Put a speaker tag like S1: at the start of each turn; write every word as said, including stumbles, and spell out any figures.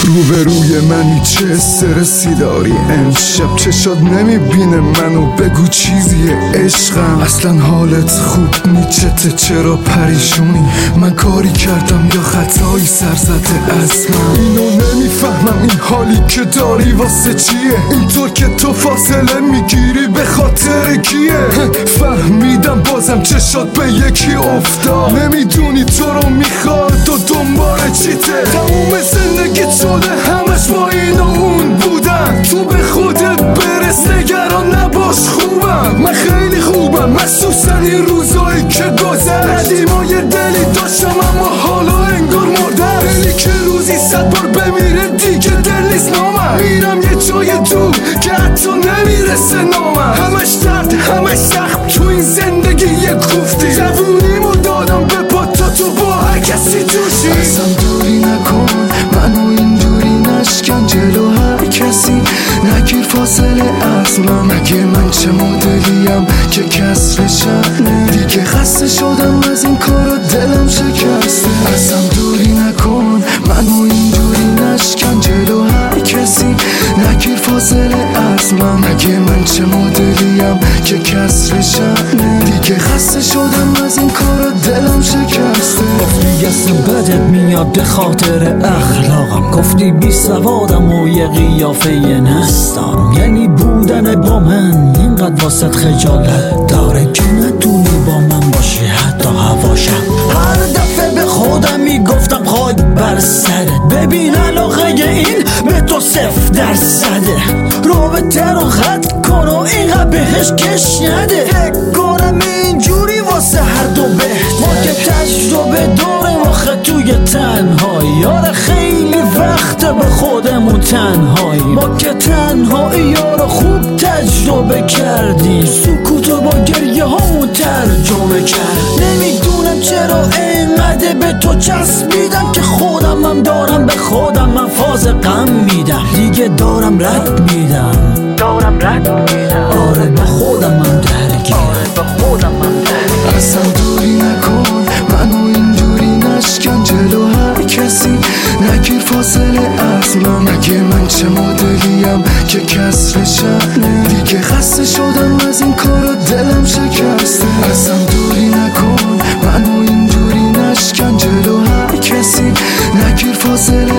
S1: روبروی منی چه استرسی داری امشب چشات نمیبینه منو بگو چیزیه عشقم اصلا حالت خوب نیچته چرا پریشونی من کاری کردم یا خطایی سر زده از من اینو نمیفهمم این حالی که داری واسه چیه اینطور که تو فاصله میگیری به خاطر کیه فهمیدم بازم چشات به یکی افتاد نمیدونی تو رو میخواد و دنبال چیته تموم زندگی شده همش با این و اون بودن تو به خودت برس نگران نباش خوبم من خیلی خوبم مخصوصا این روزایی که گذشت قدیما یه دلی داشتم اما حالا انگار مردم دلی که روزی صد بار بمیره دیگه دل نیست نامم میرم یه جای دور که حتی نمیرسه نامم همش درد همش سخت تو این زندگی یه کوفتی جوونیمو دادم به پاتا تو با هر کسی توشی ازم دوری نکن منو اینجوری نشکن جلو هر کسی نگیر فاصله از من مگه من چه مدلیم که کسر شأنه دیگه خسته شدم از این کار و دلم شکسته ازم دوری نکن منو اینجوری نشکن جلو هر کسی نگیر فاصله از من مگه من چه مدلیم که کسر شأنه دیگه خسته شدم از این کار و دلم شکسته
S2: گفتی اصلا بدت میاد به خاطر اخلاقم گفتی بی سوادم و یه قیافه نستارم یعنی بودن با من اینقدر واسط خجالت داره که نتونی با من باشی حتی هواشم هر دفعه به خودم میگفتم خاک بر سرت ببین علاقه این به تو صفر درصده رابطه رو خط کن و اینقدر بهش کش نده فکر کنم اینجوری واسه هر دو بهتره ما که تجربه داریم آخه توی تنهایی آره خیلی وقت به خودمون تنهایی ما که تنهایی یارو خوب تجربه کردیم سکوتو با گریه هامون ترجمه کرد نمیدونم چرا اینقدر به تو چسبیدم که خودم هم دارم به خودم من فاز غم میدم دیگه دارم رد میدم دارم رد میدم آره به خودم هم درگیرم آره به خودم هم درگیرم
S1: اصلا دوری نکن منو اینجوری نشکن جلو هر کسی نگیر فاصله از من مگه من چه مدلیم که کسر شأنه دیگه خسته شدم از این کار و دلم شکسته اصلا دوری نکن منو اینجوری نشکن جلو هر کسی نگیر فاصله